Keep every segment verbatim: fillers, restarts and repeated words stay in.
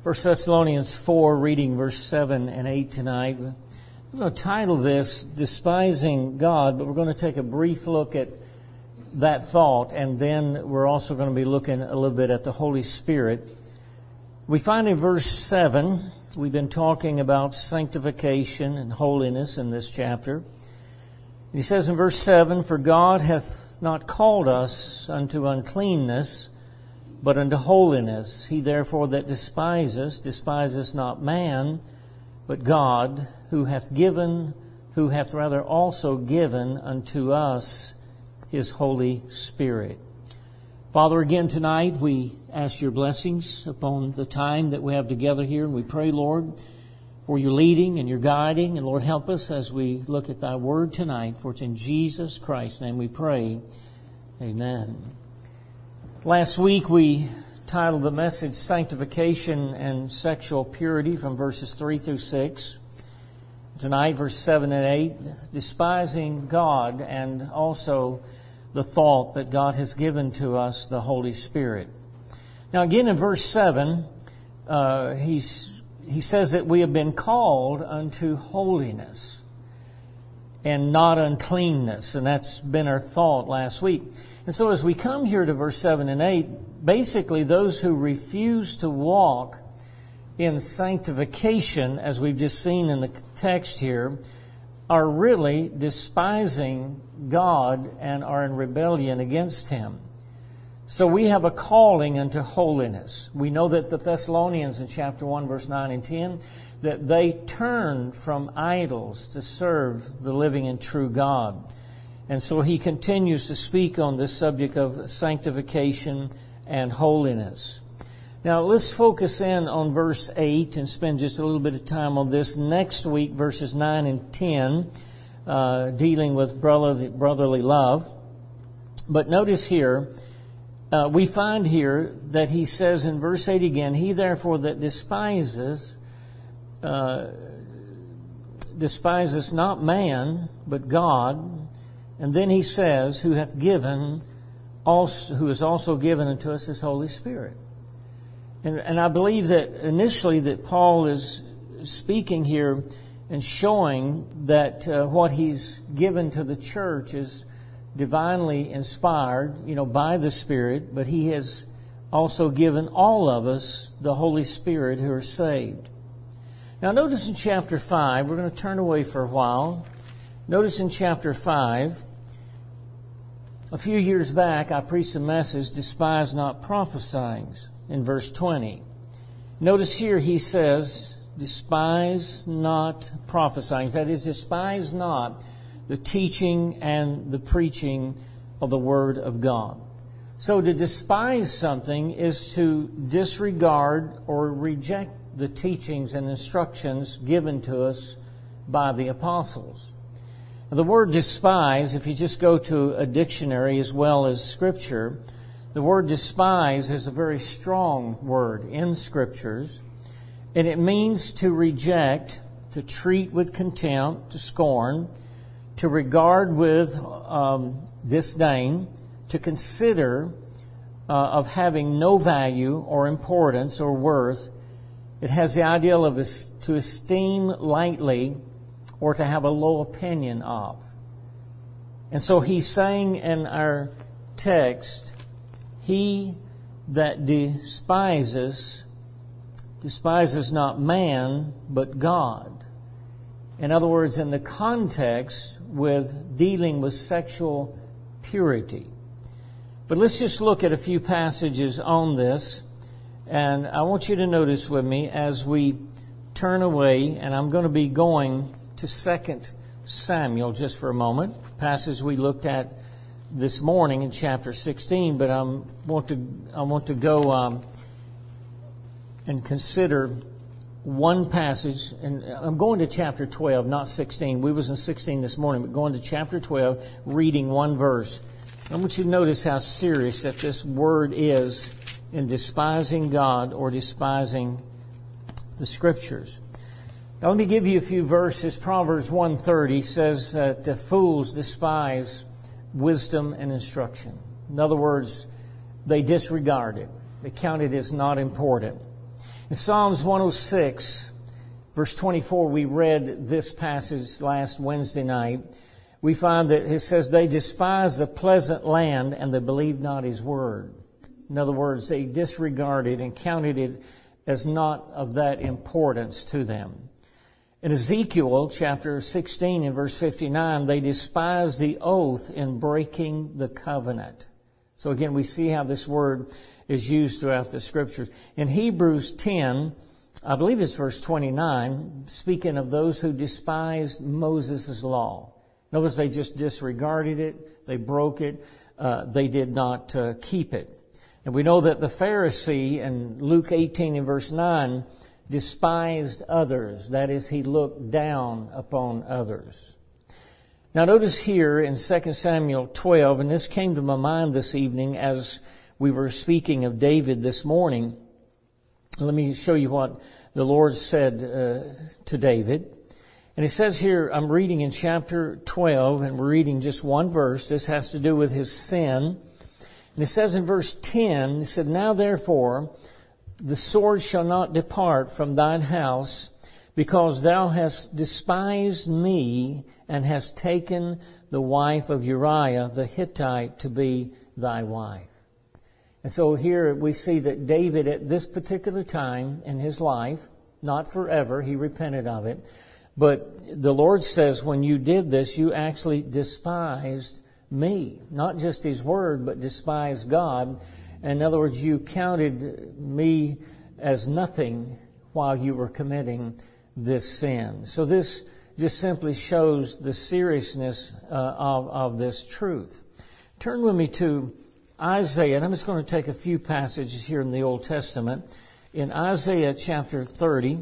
First Thessalonians four, reading verse seven and eight tonight. We're going to title this, Despising God, but we're going to take a brief look at that thought, and then we're also going to be looking a little bit at the Holy Spirit. We find in verse seven, we've been talking about sanctification and holiness in this chapter. He says in verse seven, "For God hath not called us unto uncleanness, but unto holiness. He therefore that despiseth, despiseth not man, but God, who hath given, who hath rather also given unto us His Holy Spirit." Father, again tonight we ask your blessings upon the time that we have together here, and we pray, Lord, for your leading and your guiding, and Lord, help us as we look at thy word tonight, for it's in Jesus Christ's name we pray. Amen. Last week we titled the message Sanctification and Sexual Purity from verses three through six. Tonight, verse seven and eight, despising God, and also the thought that God has given to us the Holy Spirit. Now again in verse seven, uh, he's, he says that we have been called unto holiness and not uncleanness, and that's been our thought last week. And so as we come here to verse seven and eight, basically those who refuse to walk in sanctification, as we've just seen in the text here, are really despising God and are in rebellion against Him. So we have a calling unto holiness. We know that the Thessalonians in chapter one, verse nine and ten, that they turned from idols to serve the living and true God. And so he continues to speak on this subject of sanctification and holiness. Now let's focus in on verse eight and spend just a little bit of time on this. Next week, verses nine and ten, uh, dealing with brotherly, brotherly love. But notice here, uh, we find here that he says in verse eight again, "He therefore that despises, uh, despises not man, but God." And then he says, "Who hath given, also, who has also given unto us His Holy Spirit." And, and I believe that initially that Paul is speaking here and showing that uh, what he's given to the church is divinely inspired, you know, by the Spirit, but he has also given all of us the Holy Spirit who are saved. Now notice in chapter five, we're going to turn away for a while. Notice in chapter five, a few years back, I preached a message, "Despise not prophesying," in verse twenty. Notice here he says, "Despise not prophesying." That is, despise not the teaching and the preaching of the Word of God. So to despise something is to disregard or reject the teachings and instructions given to us by the apostles. The word despise, if you just go to a dictionary as well as Scripture, the word despise is a very strong word in Scriptures, and it means to reject, to treat with contempt, to scorn, to regard with um, disdain, to consider uh, of having no value or importance or worth. It has the ideal of es- to esteem lightly or to have a low opinion of. And so he's saying in our text, "He that despises, despises not man, but God." In other words, in the context with dealing with sexual purity. But let's just look at a few passages on this. And I want you to notice with me as we turn away, and I'm going to be going to Second Samuel just for a moment, passage we looked at this morning in chapter sixteen, but I want to I want to go um, and consider one passage, and I'm going to chapter twelve, not sixteen. We was in sixteen this morning, but going to chapter twelve, reading one verse. I want you to notice how serious that this word is in despising God or despising the Scriptures. Now let me give you a few verses. Proverbs one thirty says that the fools despise wisdom and instruction. In other words, they disregard it. They count it as not important. In Psalms one oh six, verse twenty-four, we read this passage last Wednesday night. We find that it says, they despise the pleasant land and they believe not his word. In other words, they disregarded and counted it as not of that importance to them. In Ezekiel chapter sixteen and verse fifty-nine, they despise the oath in breaking the covenant. So again, we see how this word is used throughout the scriptures. In Hebrews ten, I believe it's verse twenty-nine, speaking of those who despised Moses' law. In other words, they just disregarded it, they broke it, uh, they did not uh, keep it. And we know that the Pharisee in Luke eighteen and verse nine despised others. That is, he looked down upon others. Now notice here in Second Samuel twelve, and this came to my mind this evening as we were speaking of David this morning. Let me show you what the Lord said uh, to David. And it says here, I'm reading in chapter twelve, and we're reading just one verse. This has to do with his sin. And it says in verse ten, it said, now therefore, the sword shall not depart from thine house, because thou hast despised me, and hast taken the wife of Uriah the Hittite to be thy wife. And so here we see that David at this particular time in his life, not forever, he repented of it, but the Lord says, when you did this, you actually despised me. Not just his word, but despised God. In other words, you counted me as nothing while you were committing this sin. So this just simply shows the seriousness uh, of, of this truth. Turn with me to Isaiah, and I'm just going to take a few passages here in the Old Testament. In Isaiah chapter thirty,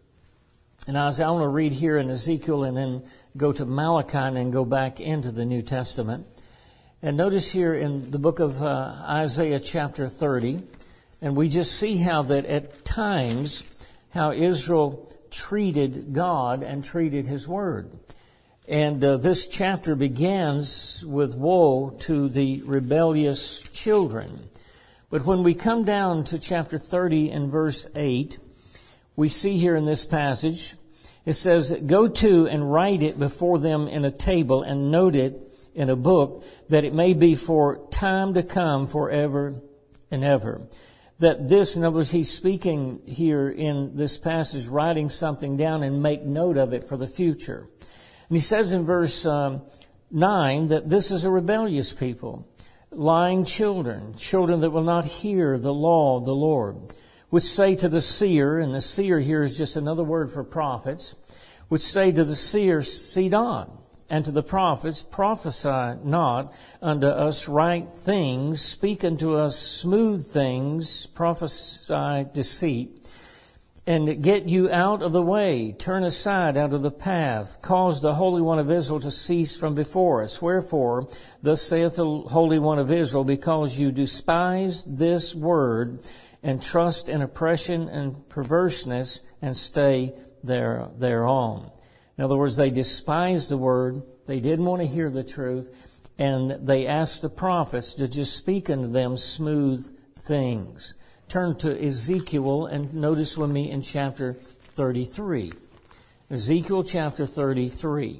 and Isaiah, I want to read here in Ezekiel and then go to Malachi and then go back into the New Testament. And notice here in the book of uh, Isaiah chapter thirty, and we just see how that at times, how Israel treated God and treated His Word. And uh, this chapter begins with woe to the rebellious children. But when we come down to chapter thirty and verse eight, we see here in this passage, it says, go to and write it before them in a table and note it in a book, that it may be for time to come forever and ever. That this, in other words, he's speaking here in this passage, writing something down and make note of it for the future. And he says in verse um, nine that this is a rebellious people, lying children, children that will not hear the law of the Lord, which say to the seer, and the seer here is just another word for prophets, which say to the seer, see not, and to the prophets, prophesy not unto us right things, speak unto us smooth things, prophesy deceit, and get you out of the way, turn aside out of the path, cause the Holy One of Israel to cease from before us. Wherefore, thus saith the Holy One of Israel, because you despised this word, and trust in oppression and perverseness, and stay there thereon. In other words, they despised the word, they didn't want to hear the truth, and they asked the prophets to just speak unto them smooth things. Turn to Ezekiel and notice with me in chapter thirty-three. Ezekiel chapter thirty-three.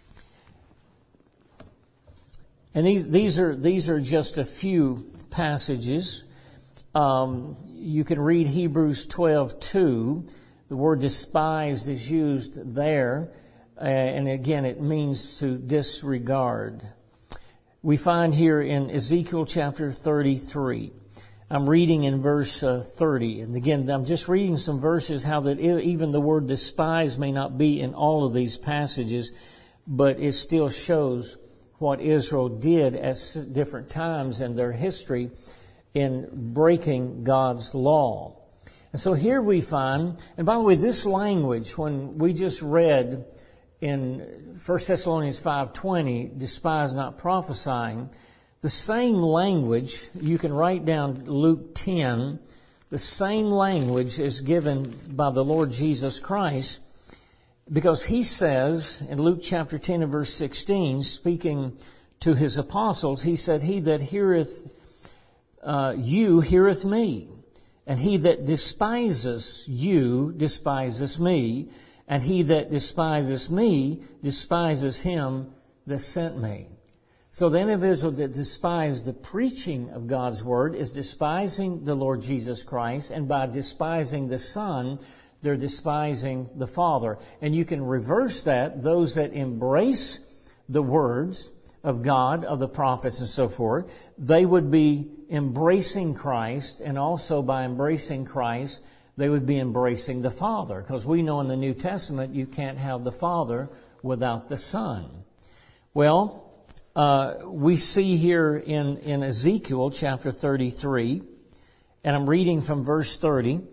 And these, these are, these are just a few passages. Um, you can read Hebrews twelve two. The word despised is used there. Uh, and again, it means to disregard. We find here in Ezekiel chapter thirty-three. I'm reading in verse uh, thirty. And again, I'm just reading some verses how that it, even the word despise may not be in all of these passages, but it still shows what Israel did at different times in their history in breaking God's law. And so here we find, and by the way, this language, when we just read in First Thessalonians five twenty, despise not prophesying, the same language, you can write down Luke ten, the same language is given by the Lord Jesus Christ, because He says in Luke chapter ten and verse sixteen, speaking to His apostles, He said, he that heareth Uh, you heareth me, And he that despises you despises me, and he that despises me despises him that sent me. So the individual that despises the preaching of God's Word is despising the Lord Jesus Christ, and by despising the Son, they're despising the Father. And you can reverse that. Those that embrace the words of God, of the prophets and so forth, they would be embracing Christ, and also by embracing Christ, they would be embracing the Father. Because we know in the New Testament you can't have the Father without the Son. Well, uh, we see here in, in Ezekiel chapter thirty-three, and I'm reading from verse thirty,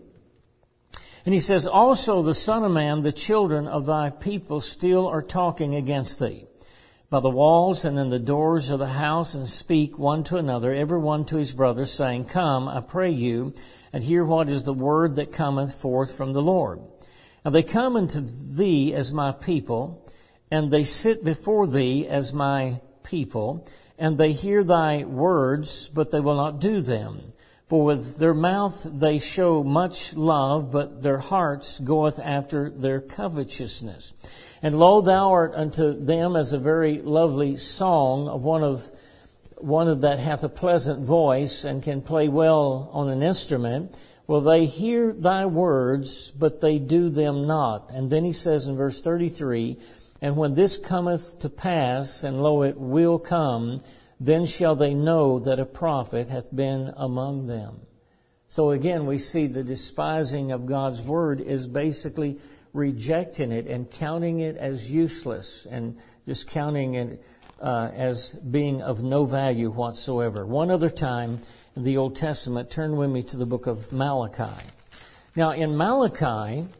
and he says, "Also the Son of Man, the children of thy people still are talking against thee by the walls and in the doors of the house, and speak one to another, every one to his brother, saying, Come, I pray you, and hear what is the word that cometh forth from the Lord. And they come unto thee as my people, and they sit before thee as my people, and they hear thy words, but they will not do them. For with their mouth they show much love, but their hearts goeth after their covetousness. And lo, thou art unto them as a very lovely song of one of one of that hath a pleasant voice and can play well on an instrument. Well, they hear thy words, but they do them not." And then he says in verse thirty-three, "And when this cometh to pass, and lo, it will come, then shall they know that a prophet hath been among them." So again, we see the despising of God's Word is basically rejecting it and counting it as useless, and just counting it uh, as being of no value whatsoever. One other time in the Old Testament, turn with me to the book of Malachi. Now in Malachi,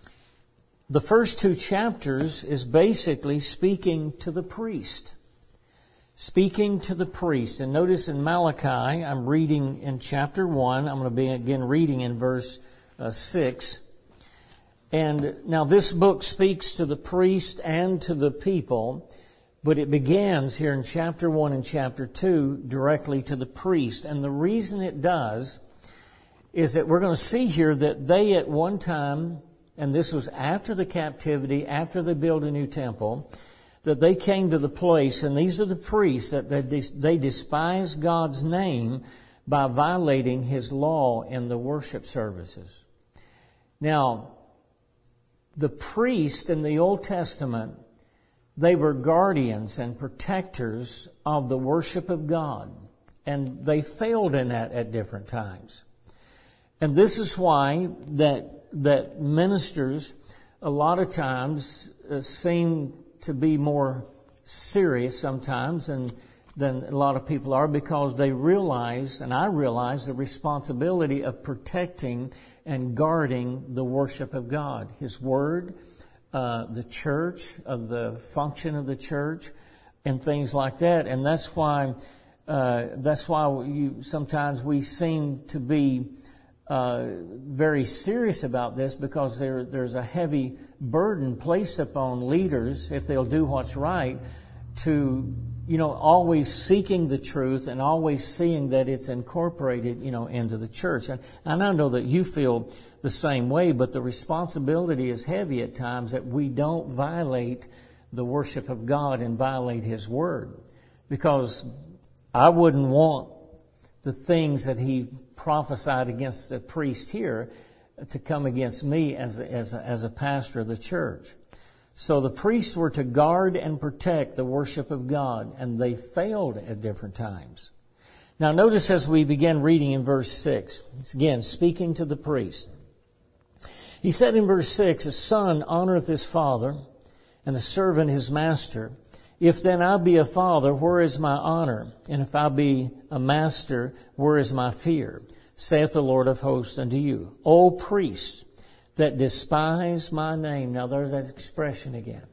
the first two chapters is basically speaking to the priest. Speaking to the priest. And notice in Malachi, I'm reading in chapter one, I'm going to be again reading in verse uh, six. And now this book speaks to the priest and to the people, but it begins here in chapter one and chapter two directly to the priest. And the reason it does is that we're going to see here that they at one time, and this was after the captivity, after they built a new temple, that they came to the place, and these are the priests, that they despise God's name by violating His law in the worship services. Now, the priests in the Old Testament, they were guardians and protectors of the worship of God, and they failed in that at different times. And this is why that that ministers a lot of times uh, seem to be more serious sometimes than, than a lot of people are, because they realize, and I realize, the responsibility of protecting and guarding the worship of God, His Word, uh, the church, of the function of the church, and things like that. And that's why, uh, that's why you, sometimes we seem to be uh, very serious about this, because there, there's a heavy burden placed upon leaders, if they'll do what's right, to, you know, always seeking the truth and always seeing that it's incorporated, you know, into the church. And, and I know that you feel the same way, but the responsibility is heavy at times that we don't violate the worship of God and violate His Word. Because I wouldn't want the things that He prophesied against the priest here to come against me as a, as a, as a pastor of the church. So the priests were to guard and protect the worship of God, and they failed at different times. Now notice as we begin reading in verse six, it's again speaking to the priest. He said in verse six, "A son honoreth his father, and a servant his master. If then I be a father, where is my honor? And if I be a master, where is my fear? Saith the Lord of hosts unto you, O priests, that despise my name." Now there's that expression again.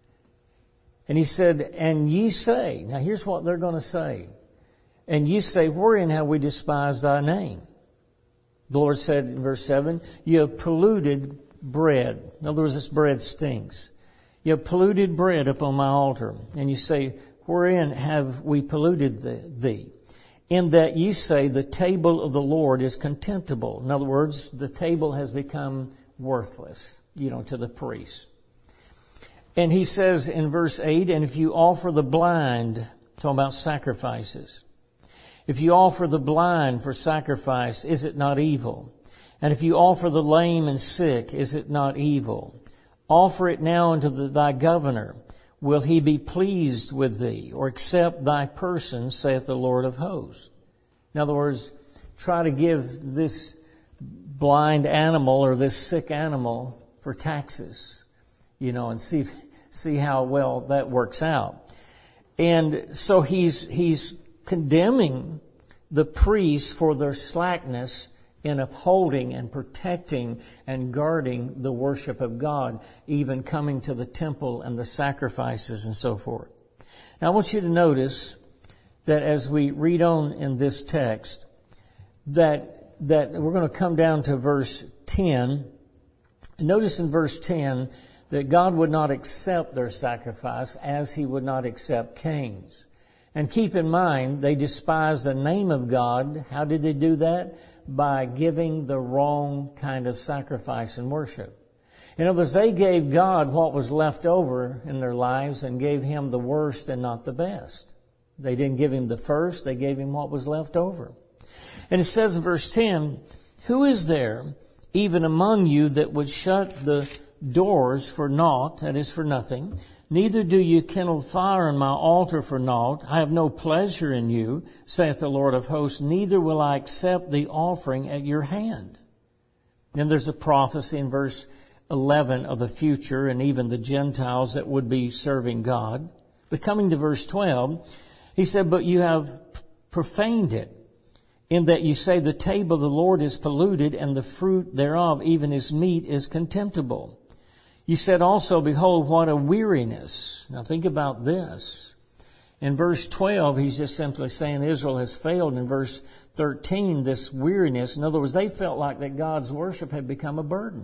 And he said, "And ye say," now here's what they're going to say. "And ye say, wherein have we despised thy name?" The Lord said in verse seven, "You have polluted bread." In other words, this bread stinks. "You have polluted bread upon my altar." And you say, "Wherein have we polluted thee? in that ye say the table of the Lord is contemptible. In other words, the table has become worthless, you know, to the priest. And he says in verse eight, and if you offer the blind, talking about sacrifices, if you offer the blind for sacrifice, is it not evil? And if you offer the lame and sick, is it not evil? Offer it now unto the, thy governor. Will he be pleased with thee, or accept thy person, saith the Lord of hosts? In other words, try to give this blind animal or this sick animal for taxes, you know, and see see how well that works out. And so he's he's condemning the priests for their slackness in upholding and protecting and guarding the worship of God, even coming to the temple and the sacrifices and so forth. Now I want you to notice that as we read on in this text, that that we're going to come down to verse ten. Notice in verse ten that God would not accept their sacrifice as he would not accept Cain's. And keep in mind, they despised the name of God. How did they do that? By giving the wrong kind of sacrifice and worship. In other words, they gave God what was left over in their lives and gave him the worst and not the best. They didn't give him the first, they gave him what was left over. And it says in verse ten, who is there even among you that would shut the doors for naught, that is for nothing? Neither do you kindle fire on my altar for naught. I have no pleasure in you, saith the Lord of hosts. Neither will I accept the offering at your hand. Then there's a prophecy in verse eleven of the future and even the Gentiles that would be serving God. But coming to verse twelve, he said, but you have profaned it, in that you say the table of the Lord is polluted, and the fruit thereof, even his meat, is contemptible. You said also, behold, what a weariness. Now think about this. In verse twelve, he's just simply saying Israel has failed. In verse thirteen, this weariness. In other words, they felt like that God's worship had become a burden.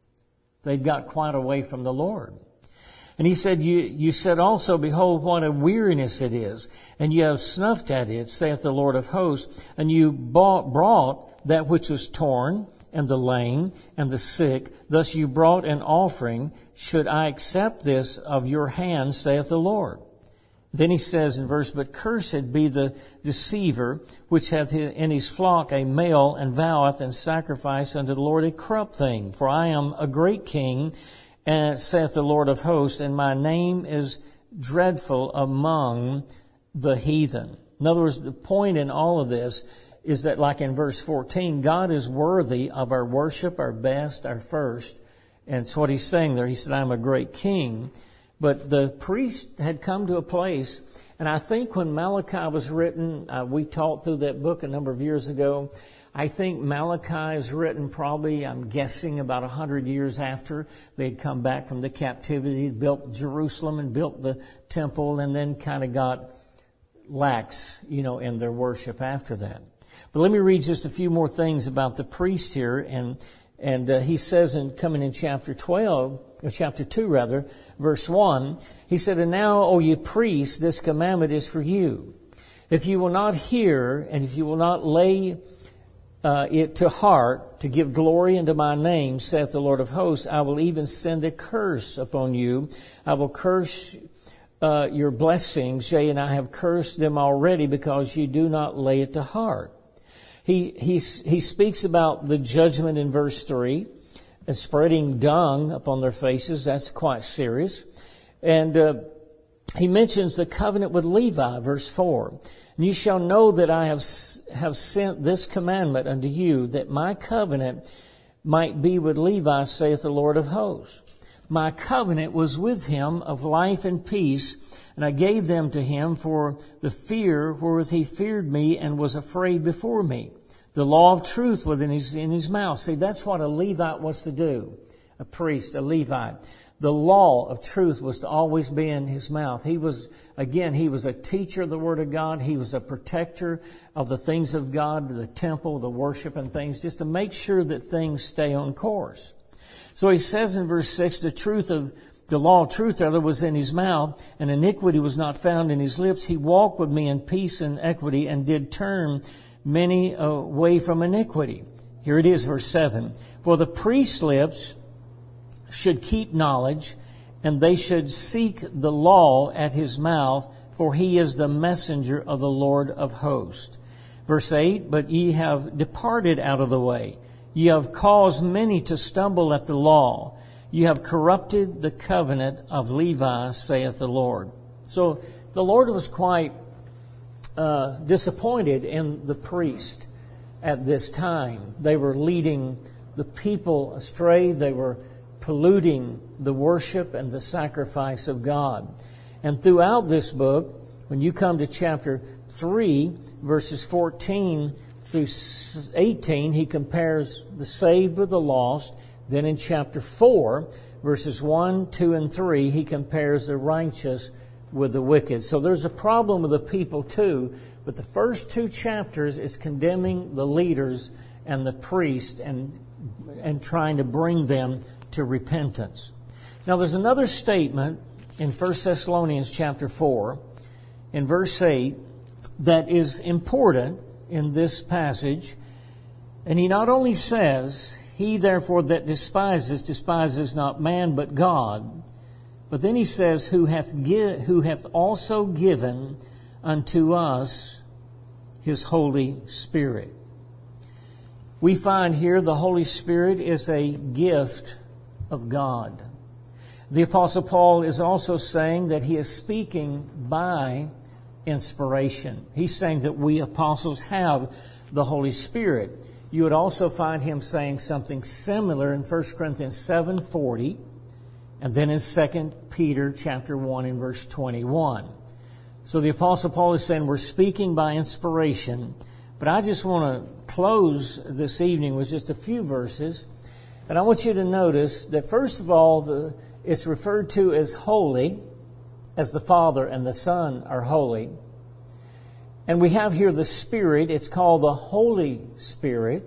They'd got quite away from the Lord. And he said, you, you said also, behold, what a weariness it is. And you have snuffed at it, saith the Lord of hosts. And you bought, brought that which was torn, and the lame, and the sick. Thus you brought an offering. Should I accept this of your hand, saith the Lord? Then he says in verse, but cursed be the deceiver, which hath in his flock a male, and voweth and sacrifice unto the Lord a corrupt thing. For I am a great king, and saith the Lord of hosts, and my name is dreadful among the heathen. In other words, the point in all of this is that, like in verse fourteen, God is worthy of our worship, our best, our first. And it's what he's saying there. He said, I'm a great king. But the priest had come to a place, and I think when Malachi was written, uh, we taught through that book a number of years ago. I think Malachi is written probably, I'm guessing, about a hundred years after they'd come back from the captivity, built Jerusalem and built the temple, and then kind of got lax, you know, in their worship after that. But let me read just a few more things about the priest here. And and uh, he says, in coming in chapter twelve, or chapter two rather, verse one, he said, and now, O ye priests, this commandment is for you. If you will not hear, and if you will not lay uh, it to heart, to give glory unto my name, saith the Lord of hosts, I will even send a curse upon you. I will curse uh, your blessings, yea, and I have cursed them already, because you do not lay it to heart. He, he, he speaks about the judgment in verse three, and spreading dung upon their faces. That's quite serious. And uh, he mentions the covenant with Levi, verse four. And you shall know that I have, have sent this commandment unto you, that my covenant might be with Levi, saith the Lord of hosts. My covenant was with him of life and peace, and I gave them to him for the fear wherewith he feared me and was afraid before me. The law of truth was in his, in his mouth. See, that's what a Levite was to do. A priest, a Levite. The law of truth was to always be in his mouth. He was, again, he was a teacher of the Word of God. He was a protector of the things of God, the temple, the worship and things, just to make sure that things stay on course. So he says in verse six, the truth of The law of truth, rather, was in his mouth, and iniquity was not found in his lips. He walked with me in peace and equity, and did turn many away from iniquity. Here it is, verse seven. For the priest's lips should keep knowledge, and they should seek the law at his mouth, for he is the messenger of the Lord of hosts. Verse eight, but ye have departed out of the way. Ye have caused many to stumble at the law. Ye have corrupted the covenant of Levi, saith the Lord. So the Lord was quite uh, disappointed in the priest at this time. They were leading the people astray. They were polluting the worship and the sacrifice of God. And throughout this book, when you come to chapter three, verses fourteen through eighteen, he compares the saved with the lost. Then in chapter four, verses one, two, and three, he compares the righteous with the wicked. So there's a problem with the people too, but the first two chapters is condemning the leaders and the priest and and trying to bring them to repentance. Now there's another statement in First Thessalonians chapter four, in verse eight, that is important in this passage. And he not only says, he therefore that despises, despises not man but God. But then he says, who hath gi- who hath also given unto us his Holy Spirit. We find here the Holy Spirit is a gift of God. The Apostle Paul is also saying that he is speaking by inspiration. He's saying that we apostles have the Holy Spirit. You would also find him saying something similar in First Corinthians seven forty, and then in Second Peter chapter one and verse twenty-one. So the Apostle Paul is saying we're speaking by inspiration. But I just want to close this evening with just a few verses. And I want you to notice that first of all, the, it's referred to as holy, as the Father and the Son are holy. And we have here the Spirit. It's called the Holy Spirit.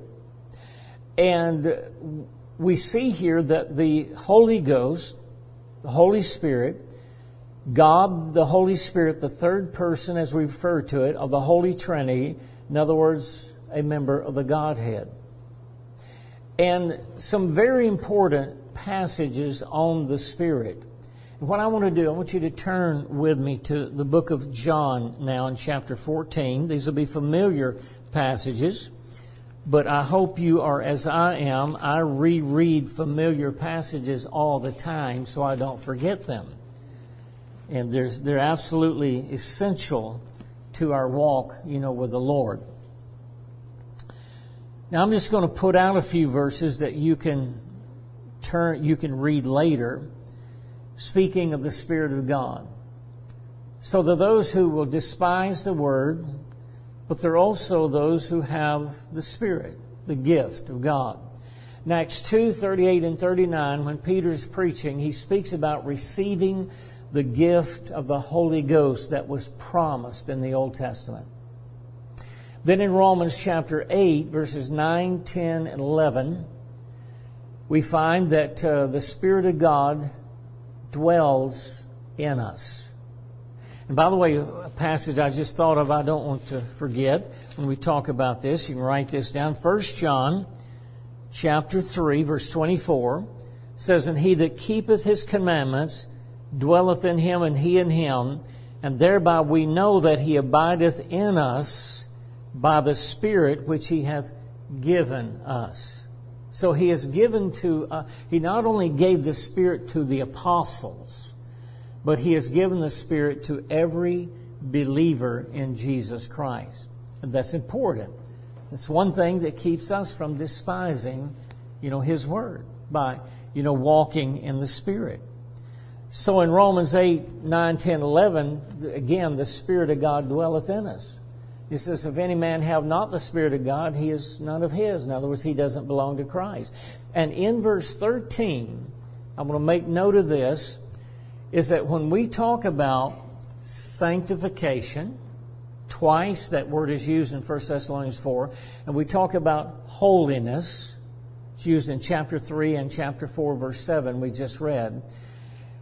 And we see here that the Holy Ghost, the Holy Spirit, God, the Holy Spirit, the third person, as we refer to it, of the Holy Trinity, in other words, a member of the Godhead. And some very important passages on the Spirit. And what I want to do, I want you to turn with me to the book of John now in chapter fourteen. These will be familiar passages, but I hope you are as I am. I reread familiar passages all the time so I don't forget them. And there's, they're absolutely essential to our walk, you know, with the Lord. Now I'm just going to put out a few verses that you can turn, you can read later, speaking of the Spirit of God. So there are those who will despise the Word, but there are also those who have the Spirit, the gift of God. In Acts two, thirty-eight and thirty-nine, when Peter's preaching, he speaks about receiving the gift of the Holy Ghost that was promised in the Old Testament. Then in Romans chapter eight, verses nine, ten, and eleven, we find that uh, the Spirit of God dwells in us. And by the way, a passage I just thought of, I don't want to forget when we talk about this. You can write this down. First John chapter three, verse twenty-four says, and he that keepeth his commandments dwelleth in him, and he in him, and thereby we know that he abideth in us by the Spirit which he hath given us. So he has given to, uh, he not only gave the Spirit to the apostles, but he has given the Spirit to every believer in Jesus Christ. And that's important. That's one thing that keeps us from despising, you know, his word by, you know, walking in the Spirit. So in Romans eight, nine, ten, eleven, again, the Spirit of God dwelleth in us. He says, if any man have not the Spirit of God, he is none of his. In other words, he doesn't belong to Christ. And in verse thirteen, I'm going to make note of this, is that when we talk about sanctification, twice that word is used in First Thessalonians four, and we talk about holiness, it's used in chapter three and chapter four, verse seven we just read.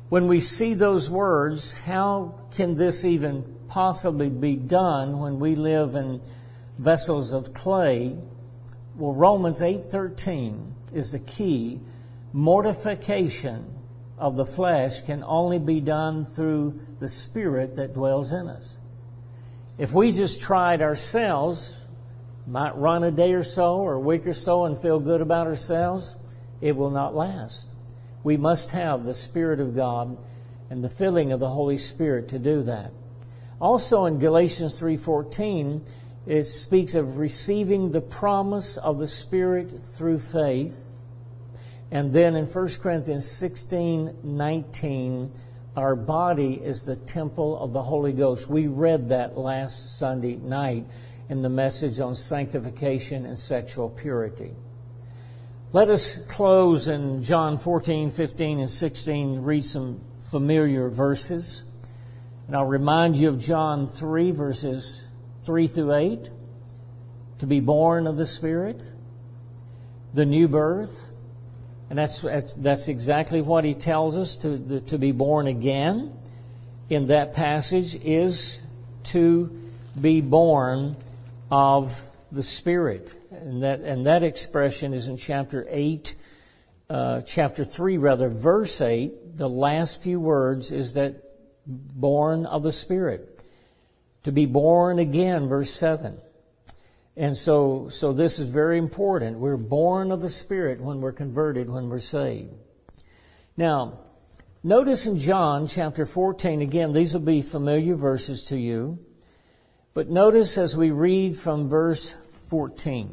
when we see those words, how can this even possibly be done when we live in vessels of clay? Well, Romans eight thirteen is the key. Mortification of the flesh can only be done through the Spirit that dwells in us. If we just tried ourselves, might run a day or so or a week or so and feel good about ourselves, it will not last. We must have the Spirit of God and the filling of the Holy Spirit to do that. Also in Galatians three fourteen, it speaks of receiving the promise of the Spirit through faith. And then in First Corinthians sixteen nineteen, our body is the temple of the Holy Ghost. We read that last Sunday night in the message on sanctification and sexual purity. Let us close in John fourteen, fifteen, and sixteen, read some familiar verses. And I'll remind you of John three, verses three through eight. To be born of the Spirit, the new birth. And that's, that's, that's exactly what he tells us, to, the, to be born again in that passage is to be born of the Spirit. And that, and that expression is in chapter eight, uh, chapter three rather, verse eight. The last few words is that born of the Spirit. To be born again, verse seven. And so, so this is very important. We're born of the Spirit when we're converted, when we're saved. Now, notice in John chapter fourteen, again, these will be familiar verses to you. But notice as we read from verse fourteen.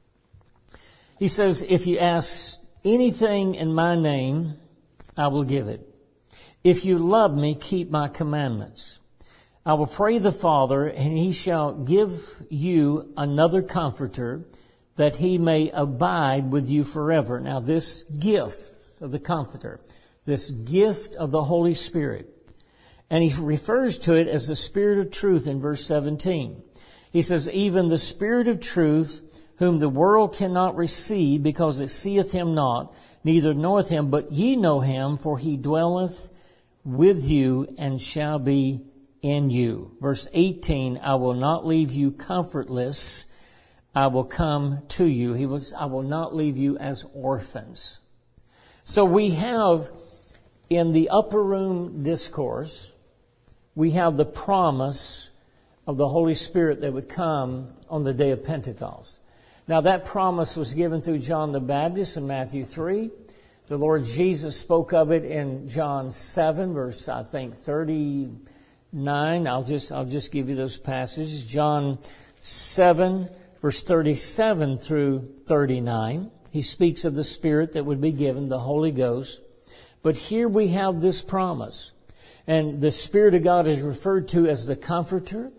He says, if you ask anything in my name, I will give it. If you love me, keep my commandments. I will pray the Father, and he shall give you another comforter, that he may abide with you forever. Now this gift of the comforter, this gift of the Holy Spirit, and he refers to it as the Spirit of truth in verse seventeen. He says, even the Spirit of truth, whom the world cannot receive, because it seeth him not, neither knoweth him, but ye know him, for he dwelleth with you and shall be in you. Verse eighteen, I will not leave you comfortless. I will come to you. He was, I will not leave you as orphans. So we have in the upper room discourse, we have the promise of the Holy Spirit that would come on the day of Pentecost. Now that promise was given through John the Baptist in Matthew three. The Lord Jesus spoke of it in John seven, verse, I think, thirty-nine. I'll just, I'll just give you those passages. John seven, verse thirty-seven through thirty-nine. He speaks of the Spirit that would be given, the Holy Ghost. But here we have this promise. And the Spirit of God is referred to as the Comforter.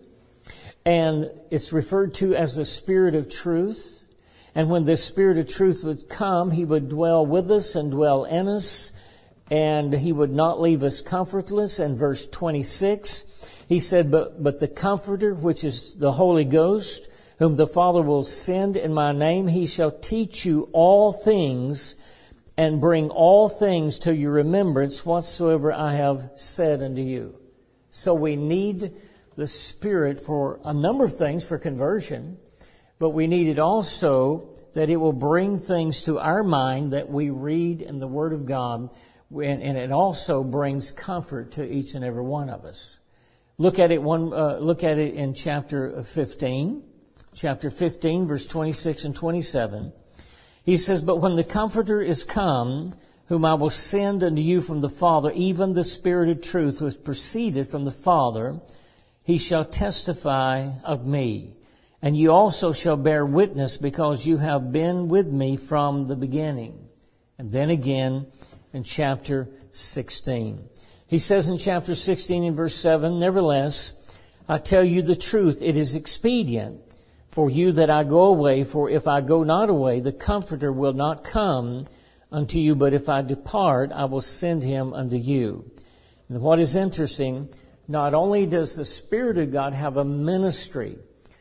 And it's referred to as the Spirit of truth. And when this Spirit of truth would come, He would dwell with us and dwell in us. And He would not leave us comfortless. And verse twenty-six, He said, but, but the Comforter, which is the Holy Ghost, whom the Father will send in my name, He shall teach you all things and bring all things to your remembrance whatsoever I have said unto you. So we need the Spirit for a number of things, for conversion, but we need it also that it will bring things to our mind that we read in the Word of God, and, and it also brings comfort to each and every one of us. Look at it one. Uh, look at it in chapter fifteen, chapter fifteen, verse twenty-six and twenty-seven. He says, "But when the Comforter is come, whom I will send unto you from the Father, even the Spirit of truth, which proceedeth from the Father, He shall testify of me. And you also shall bear witness, because you have been with me from the beginning." And then again in chapter sixteen. He says in chapter sixteen in verse seven, "Nevertheless, I tell you the truth, it is expedient for you that I go away, for if I go not away, the Comforter will not come unto you, but if I depart, I will send him unto you." And what is interesting, not only does the Spirit of God have a ministry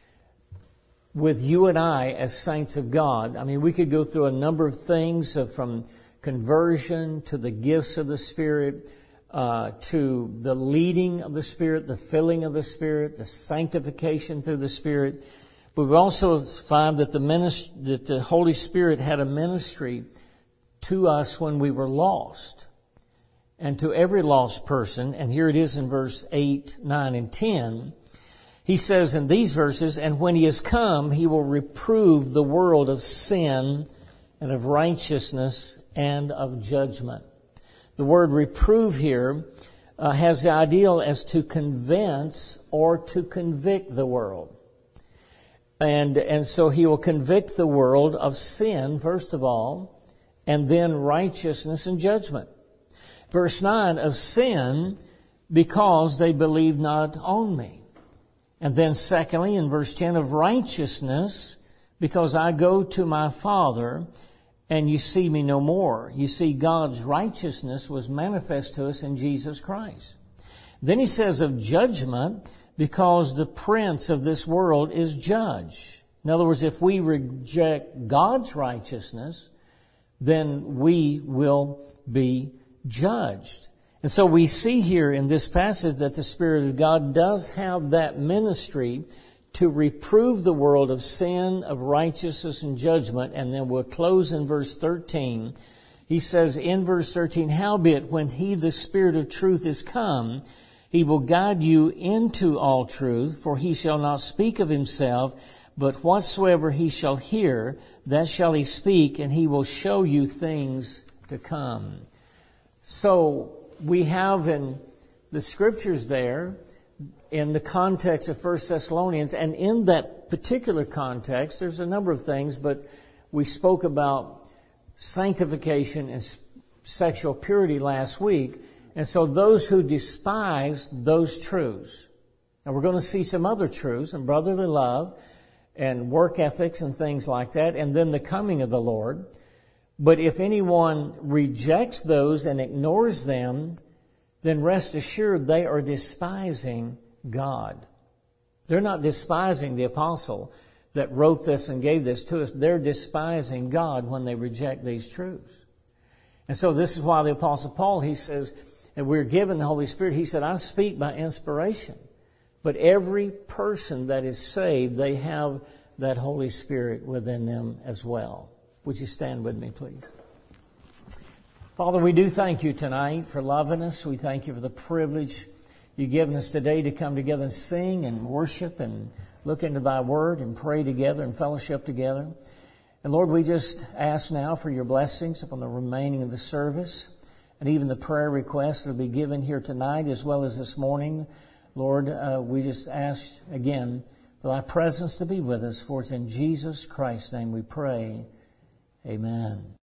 with you and I as saints of God. I mean, we could go through a number of things, uh, from conversion to the gifts of the Spirit, uh, to the leading of the Spirit, the filling of the Spirit, the sanctification through the Spirit. But we also find that the ministry, that the Holy Spirit had a ministry to us when we were lost, and to every lost person. And here it is in verse eight, nine, and ten. He says in these verses, "And when He is come, He will reprove the world of sin and of righteousness and of judgment." The word reprove here uh, has the ideal as to convince or to convict the world. And, and so He will convict the world of sin, first of all, and then righteousness and judgment. Verse nine, of sin, because they believe not on Me. And then secondly, in verse ten, of righteousness, because I go to My Father, and you see Me no more. You see, God's righteousness was manifest to us in Jesus Christ. Then He says of judgment, because the prince of this world is judged. In other words, if we reject God's righteousness, then we will be judged. And so we see here in this passage that the Spirit of God does have that ministry to reprove the world of sin, of righteousness, and judgment. And then we'll close in verse thirteen. He says in verse thirteen, "Howbeit, when He, the Spirit of truth, is come, He will guide you into all truth, for He shall not speak of Himself, but whatsoever He shall hear, that shall He speak, and He will show you things to come." So we have in the Scriptures there, in the context of First Thessalonians, and in that particular context, there's a number of things, but we spoke about sanctification and sexual purity last week. And so those who despise those truths, and we're going to see some other truths, and brotherly love, and work ethics, and things like that, and then the coming of the Lord. But if anyone rejects those and ignores them, then rest assured they are despising God. They're not despising the apostle that wrote this and gave this to us. They're despising God when they reject these truths. And so this is why the apostle Paul, he says, and we're given the Holy Spirit, he said, I speak by inspiration. But every person that is saved, they have that Holy Spirit within them as well. Would you stand with me, please? Father, we do thank You tonight for loving us. We thank You for the privilege You've given us today to come together and sing and worship and look into Thy Word and pray together and fellowship together. And Lord, we just ask now for Your blessings upon the remaining of the service and even the prayer requests that will be given here tonight as well as this morning. Lord, uh, we just ask again for Thy presence to be with us. For it's in Jesus Christ's name we pray. Amen.